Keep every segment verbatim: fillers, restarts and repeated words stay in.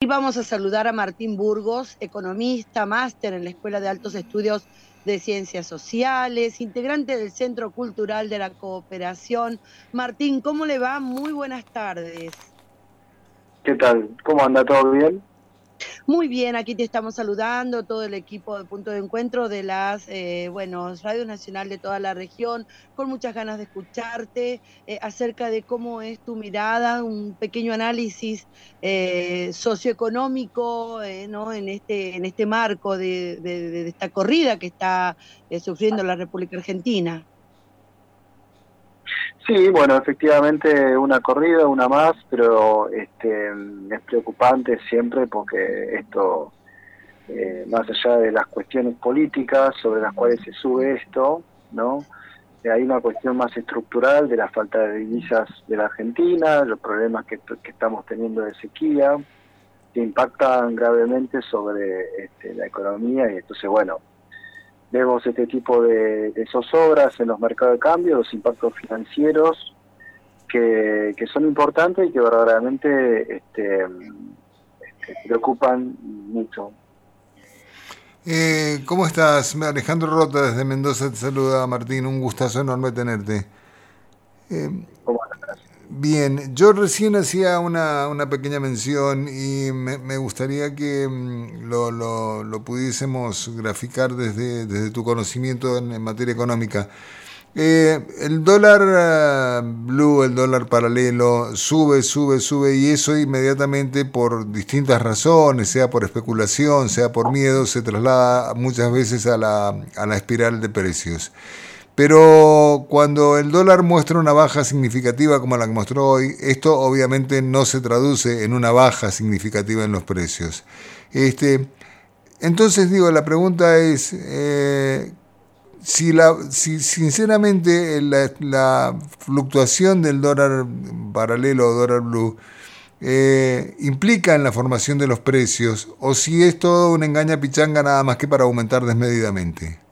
vamos a saludar a Martín Burgos, economista, máster en la Escuela de Altos Estudios de Ciencias Sociales, integrante del Centro Cultural de la Cooperación. Martín, ¿cómo le va? Muy buenas tardes. ¿Qué tal? ¿Cómo anda? ¿Todo bien? Muy bien, aquí te estamos saludando, todo el equipo de Punto de Encuentro de las, eh, bueno, Radio Nacional de toda la región, con muchas ganas de escucharte eh, acerca de cómo es tu mirada, un pequeño análisis eh, socioeconómico, eh, ¿no? En este, en este marco de, de, de esta corrida que está eh, sufriendo la República Argentina. Sí, bueno, efectivamente una corrida, una más, pero este, es preocupante siempre porque esto, eh, más allá de las cuestiones políticas sobre las cuales se sube esto, ¿no? Eh, hay una cuestión más estructural de la falta de divisas de la Argentina, los problemas que, que estamos teniendo de sequía, que impactan gravemente sobre este, la economía y entonces, bueno, vemos este tipo de, de zozobras en los mercados de cambio, los impactos financieros que, que son importantes y que verdaderamente este, este, preocupan mucho. Eh, ¿Cómo estás? Alejandro Rota desde Mendoza te saluda, Martín, un gustazo enorme tenerte. Eh, ¿Cómo andas? Bien, yo recién hacía una, una pequeña mención y me, me gustaría que mm, lo, lo, lo pudiésemos graficar desde, desde tu conocimiento en, en materia económica. Eh, el dólar uh, blue, el dólar paralelo, sube, sube, sube y eso inmediatamente por distintas razones, sea por especulación, sea por miedo, se traslada muchas veces a la, a la espiral de precios. Pero cuando el dólar muestra una baja significativa como la que mostró hoy, esto obviamente no se traduce en una baja significativa en los precios. Este, entonces digo, la pregunta es, eh, si, la, si sinceramente la, la fluctuación del dólar paralelo o dólar blue eh, implica en la formación de los precios o si es todo una engaña pichanga nada más que para aumentar desmedidamente.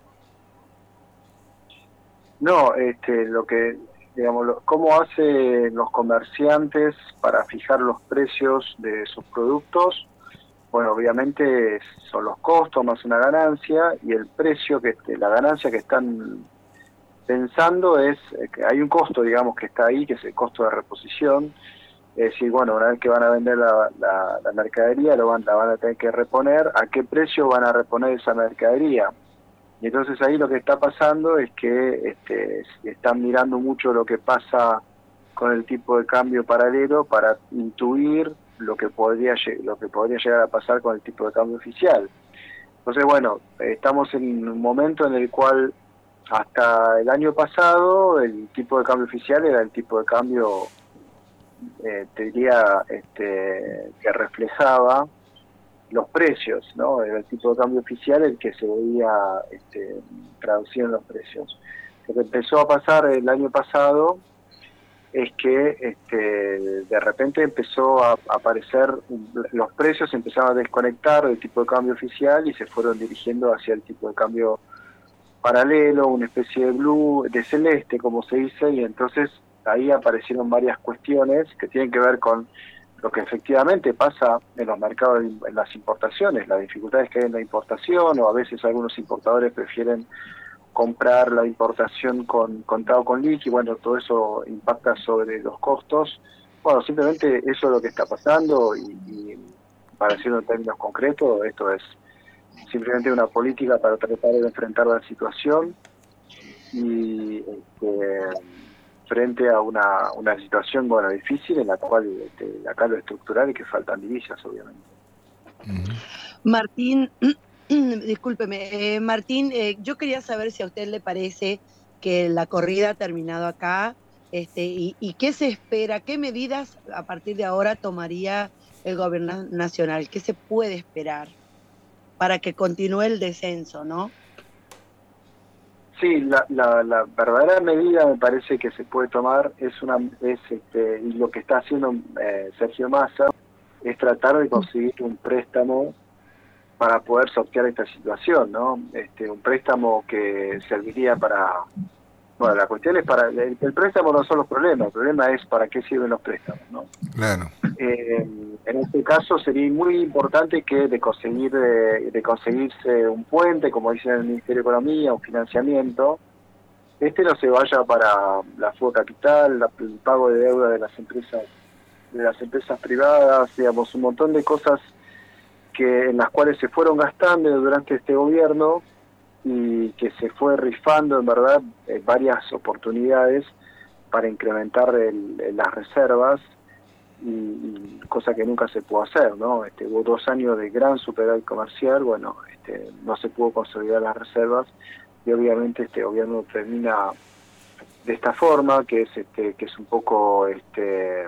No, este, lo que, digamos, lo, cómo hacen los comerciantes para fijar los precios de sus productos. Bueno, obviamente son los costos más una ganancia y el precio, que la ganancia que están pensando es que hay un costo, digamos, que está ahí, que es el costo de reposición. Es decir, bueno, una vez que van a vender la, la, la mercadería, lo van, la van a tener que reponer. ¿A qué precio van a reponer esa mercadería? Y entonces ahí lo que está pasando es que este, están mirando mucho lo que pasa con el tipo de cambio paralelo para intuir lo que podría lo que podría llegar a pasar con el tipo de cambio oficial. Entonces, bueno, estamos en un momento en el cual hasta el año pasado el tipo de cambio oficial era el tipo de cambio, eh, te diría, este, que reflejaba los precios, ¿no? Era el tipo de cambio oficial el que se veía este, traducido en los precios. Lo que empezó a pasar el año pasado es que este, de repente empezó a aparecer, los precios empezaron a desconectar del tipo de cambio oficial y se fueron dirigiendo hacia el tipo de cambio paralelo, una especie de blue, de celeste, como se dice, y entonces ahí aparecieron varias cuestiones que tienen que ver con lo que efectivamente pasa en los mercados, en las importaciones, las dificultades que hay en la importación, o a veces algunos importadores prefieren comprar la importación con contado con liqui, bueno, todo eso impacta sobre los costos. Bueno, simplemente eso es lo que está pasando y, y para decirlo en términos concretos, esto es simplemente una política para tratar de enfrentar la situación y este, frente a una, una situación, bueno, difícil en la cual este, acá lo estructural es que faltan divisas, obviamente. Martín, discúlpeme, eh, Martín, eh, yo quería saber si a usted le parece que la corrida ha terminado acá, este, y, y qué se espera, qué medidas a partir de ahora tomaría el gobierno nacional, qué se puede esperar para que continúe el descenso, ¿no? Sí, la, la, la verdadera medida me parece que se puede tomar es una es este y lo que está haciendo eh, Sergio Massa es tratar de conseguir un préstamo para poder sortear esta situación, ¿no? Este, un préstamo que serviría para Bueno, la cuestión es para... El, el préstamo no son los problemas, el problema es para qué sirven los préstamos, ¿no? Claro. Eh, en este caso sería muy importante que de conseguir de, de conseguirse un puente, como dice el Ministerio de Economía, un financiamiento, este no se vaya para la fuga capital, la, el pago de deuda de las empresas de las empresas privadas, digamos, un montón de cosas que en las cuales se fueron gastando durante este gobierno y que se fue rifando en verdad eh, varias oportunidades para incrementar el, el, las reservas y, y cosa que nunca se pudo hacer, ¿no? Este, hubo dos años de gran superávit comercial, bueno, este, no se pudo consolidar las reservas y obviamente este gobierno termina de esta forma, que es este que es un poco este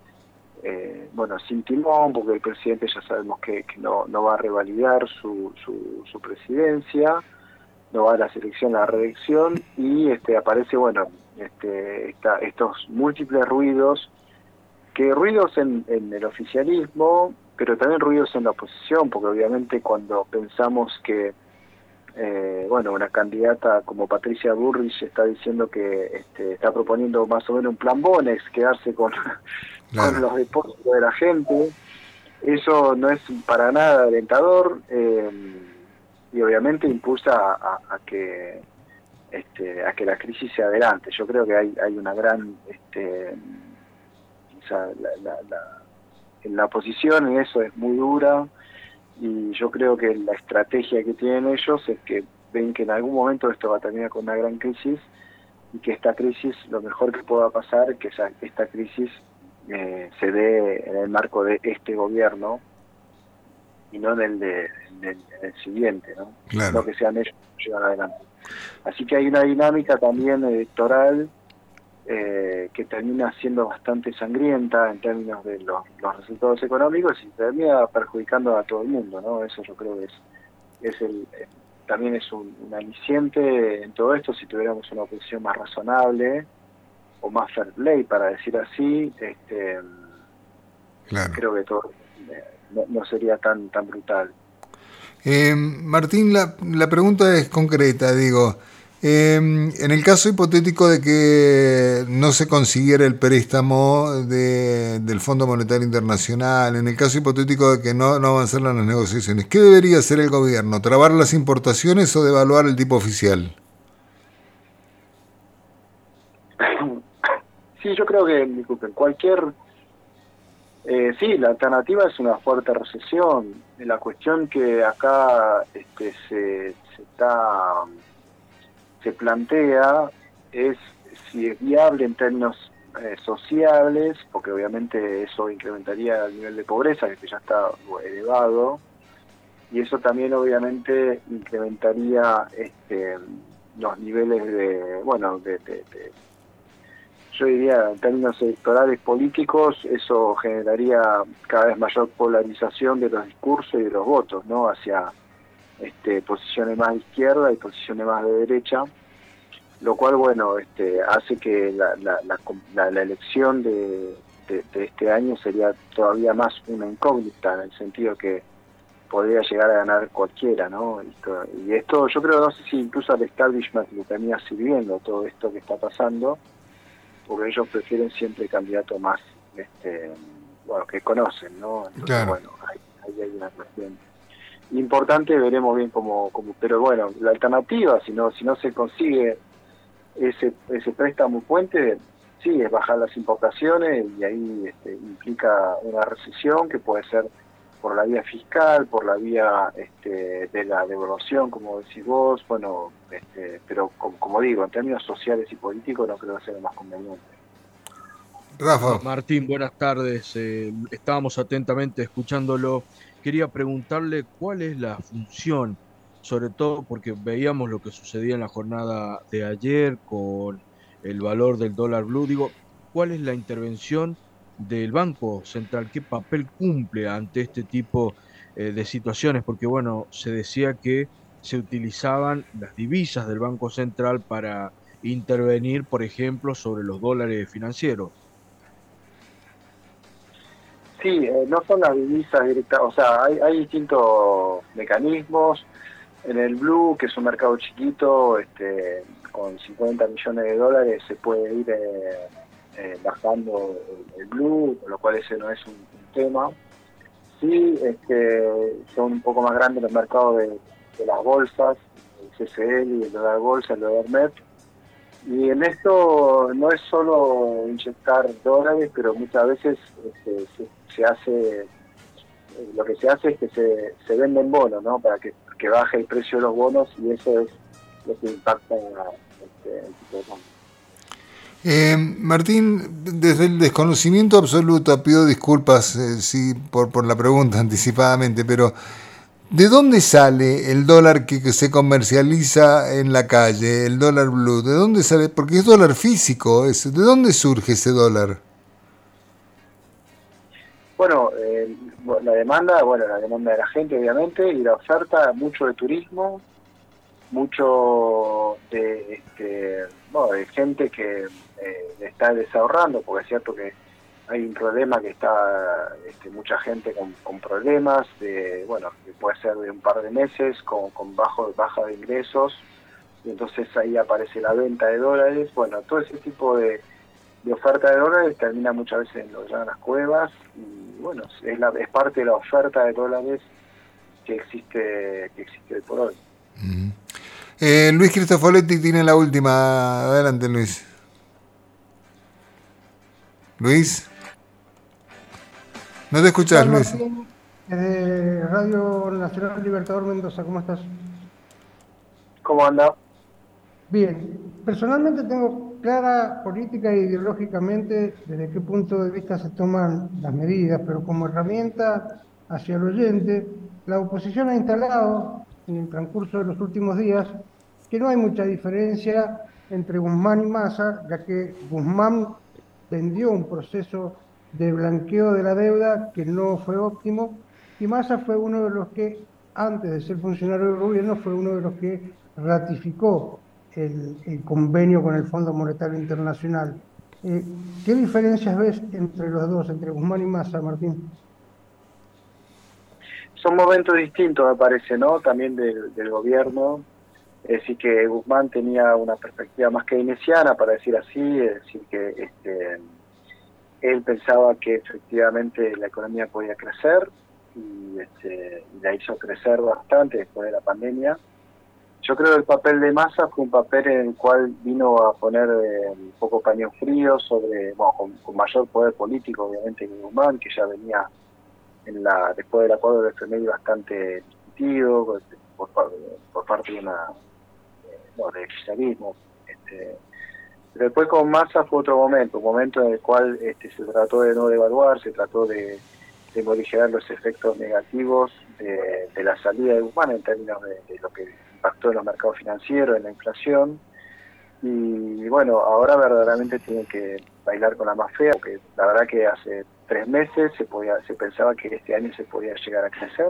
eh, bueno, sin timón, porque el presidente ya sabemos que, que no, no va a revalidar su, su, su presidencia, no va a la selección, a la reelección, y este aparece, bueno, este esta, estos múltiples ruidos, que ruidos en, en el oficialismo, pero también ruidos en la oposición, porque obviamente cuando pensamos que Eh, bueno, una candidata como Patricia Bullrich está diciendo que este, está proponiendo más o menos un plan Bonex, quedarse con, claro. con los depósitos de la gente. Eso no es para nada alentador eh, y obviamente impulsa a, a que este, a que la crisis se adelante. Yo creo que hay, hay una gran este, o sea, la, la, la, en la oposición en eso es muy dura. Y yo creo que la estrategia que tienen ellos es que ven que en algún momento esto va a terminar con una gran crisis y que esta crisis, lo mejor que pueda pasar, que esa, esta crisis eh, se dé en el marco de este gobierno y no en el, de, en el, en el siguiente, ¿no? Claro. No que sean ellos que llevan adelante. Así que hay una dinámica también electoral Eh, que termina siendo bastante sangrienta en términos de los, los resultados económicos y termina perjudicando a todo el mundo, ¿no? Eso yo creo que es, es el, eh, también es un, un aliciente en todo esto. Si tuviéramos una oposición más razonable o más fair play, para decir así, este, claro. creo que todo eh, no, no sería tan tan brutal. Eh, Martín, la, la pregunta es concreta, digo. Eh, en el caso hipotético de que no se consiguiera el préstamo de, del Fondo Monetario Internacional, en el caso hipotético de que no, no avanzaran las negociaciones, ¿qué debería hacer el gobierno? ¿Trabar las importaciones o devaluar el tipo oficial? Sí, yo creo que, disculpen, cualquier... Eh, sí, la alternativa es una fuerte recesión. La cuestión que acá este, se, se está... se plantea es si es viable en términos eh, sociales, porque obviamente eso incrementaría el nivel de pobreza, que ya está elevado, y eso también obviamente incrementaría este, los niveles de, bueno, de, de, de, yo diría en términos electorales políticos, eso generaría cada vez mayor polarización de los discursos y de los votos, ¿no? Hacia Este, posiciones más de izquierda y posiciones más de derecha, lo cual bueno este, hace que la, la, la, la, la elección de, de, de este año sería todavía más una incógnita, en el sentido que podría llegar a ganar cualquiera, ¿no? Esto, y esto yo creo, no sé si incluso al establishment le termina sirviendo todo esto que está pasando, porque ellos prefieren siempre candidatos más este, bueno, que conocen, ¿no? Entonces, claro. bueno, ahí, ahí hay una cuestión importante, veremos bien cómo, cómo, pero bueno, la alternativa, si no si no se consigue ese ese préstamo puente, sí, es bajar las importaciones y ahí este, implica una recesión que puede ser por la vía fiscal, por la vía este, de la devaluación, como decís vos, bueno, este, pero como, como digo, en términos sociales y políticos no creo que sea lo más conveniente. Rafa. Martín, buenas tardes. Eh, estábamos atentamente escuchándolo. Quería preguntarle cuál es la función, sobre todo porque veíamos lo que sucedía en la jornada de ayer con el valor del dólar blue. Digo, ¿cuál es la intervención del Banco Central? ¿Qué papel cumple ante este tipo eh, de situaciones? Porque, bueno, se decía que se utilizaban las divisas del Banco Central para intervenir, por ejemplo, sobre los dólares financieros. Sí, eh, no son las divisas directas, o sea, hay, hay distintos mecanismos. En el blue, que es un mercado chiquito, este, con cincuenta millones de dólares se puede ir eh, eh, bajando el, el blue, con lo cual ese no es un, un tema. Sí, es que son un poco más grandes los mercados de, de las bolsas, el C C L, el dólar bolsa, el dólar M E P. Y en esto no es solo inyectar dólares, pero muchas veces este, se, se hace, lo que se hace es que se, se venden bonos, ¿no? Para que, que baje el precio de los bonos, y eso es lo que impacta en la, este, el tipo de cambio. Eh, Martín, desde el desconocimiento absoluto, pido disculpas eh, sí, por, por la pregunta anticipadamente, pero ¿de dónde sale el dólar que, que se comercializa en la calle, el dólar blue? ¿De dónde sale? Porque es dólar físico. Es, ¿de dónde surge ese dólar? Bueno, eh, la demanda, bueno, la demanda de la gente, obviamente, y la oferta, mucho de turismo, mucho de, este, bueno, de gente que eh, está desahorrando, porque es cierto que hay un problema que está este, mucha gente con, con problemas, de, bueno, que puede ser de un par de meses, con, con bajo, baja de ingresos, y entonces ahí aparece la venta de dólares. Bueno, todo ese tipo de, de oferta de dólares termina muchas veces en lo que llaman las cuevas, y bueno, es, la, es parte de la oferta de dólares que existe, que existe hoy por hoy. Uh-huh. eh, Luis Cristofoletti tiene la última. Adelante, Luis. Luis. No te escuchás, Luis. Martín, desde Radio Nacional Libertador Mendoza, ¿cómo estás? ¿Cómo anda? Bien, personalmente tengo clara política e ideológicamente desde qué punto de vista se toman las medidas, pero como herramienta hacia el oyente, la oposición ha instalado en el transcurso de los últimos días que no hay mucha diferencia entre Guzmán y Massa, ya que Guzmán vendió un proceso de blanqueo de la deuda que no fue óptimo, y Massa fue uno de los que, antes de ser funcionario del gobierno, fue uno de los que ratificó el, el convenio con el Fondo Monetario Internacional. Eh, ¿Qué diferencias ves entre los dos, entre Guzmán y Massa, Martín? Son momentos distintos, me parece, ¿no? También del, del gobierno. Es decir, que Guzmán tenía una perspectiva más keynesiana, para decir así, es decir, que este, él pensaba que efectivamente la economía podía crecer, y, este, y la hizo crecer bastante después de la pandemia. Yo creo que el papel de Massa fue un papel en el cual vino a poner eh, un poco paño frío sobre, bueno, con, con mayor poder político, obviamente, que Guzmán, que ya venía en la después del acuerdo del F M I bastante discutido por, por, por parte de una no, de kirchnerismo. Este, pero después con Massa fue otro momento, un momento en el cual este, se trató de no devaluar, se trató de, de morigerar los efectos negativos de, de la salida de Guzmán en términos de, de lo que impactó en los mercados financieros, en la inflación. Y bueno, ahora verdaderamente tiene que bailar con la más fea, porque la verdad que hace tres meses se podía se pensaba que este año se podía llegar a crecer,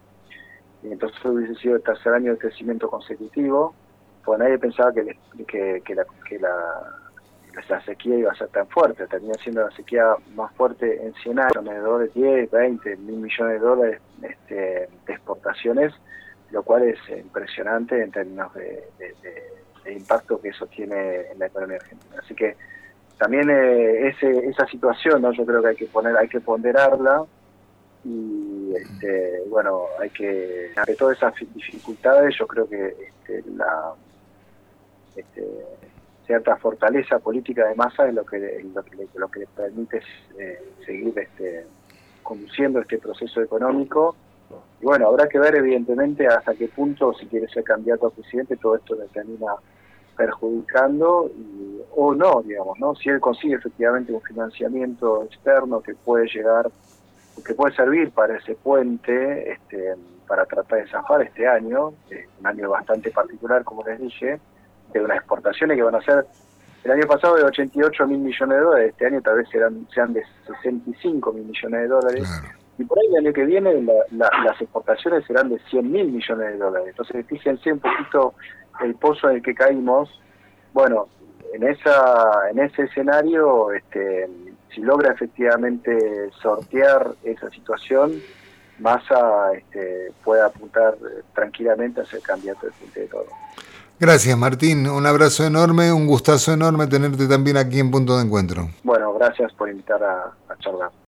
y entonces hubiese sido el tercer año de crecimiento consecutivo, pues nadie pensaba que, que, que, la, que la, la sequía iba a ser tan fuerte. Termina siendo la sequía más fuerte en cien años, alrededor de diez, veinte mil millones de dólares este, de exportaciones, lo cual es impresionante en términos de, de, de, de impacto que eso tiene en la economía argentina. Así que también eh, ese, esa situación, ¿no? Yo creo que hay que poner, hay que ponderarla, y este, bueno, hay que, ante todas esas dificultades, yo creo que este, la este, cierta fortaleza política de Massa es lo que lo que, lo que le permite eh, seguir este, conduciendo este proceso económico. Y bueno, habrá que ver evidentemente hasta qué punto, si quiere ser candidato a presidente, todo esto le termina perjudicando y, o no, digamos, ¿no? Si él consigue efectivamente un financiamiento externo que puede llegar, que puede servir para ese puente, este, para tratar de zafar este año, eh, un año bastante particular, como les dije, de unas exportaciones que van a ser, el año pasado de ochenta y ocho mil millones de dólares, este año tal vez serán, sean de sesenta y cinco mil millones de dólares, claro. Y por ahí el año que viene la, la, las exportaciones serán de cien mil millones de dólares. Entonces fíjense un poquito el pozo en el que caímos. Bueno, en esa en ese escenario, este, si logra efectivamente sortear esa situación, Massa este, puede apuntar tranquilamente a ser candidato del frente de todo. Gracias, Martín. Un abrazo enorme, un gustazo enorme tenerte también aquí en Punto de Encuentro. Bueno, gracias por invitar a, a charlar.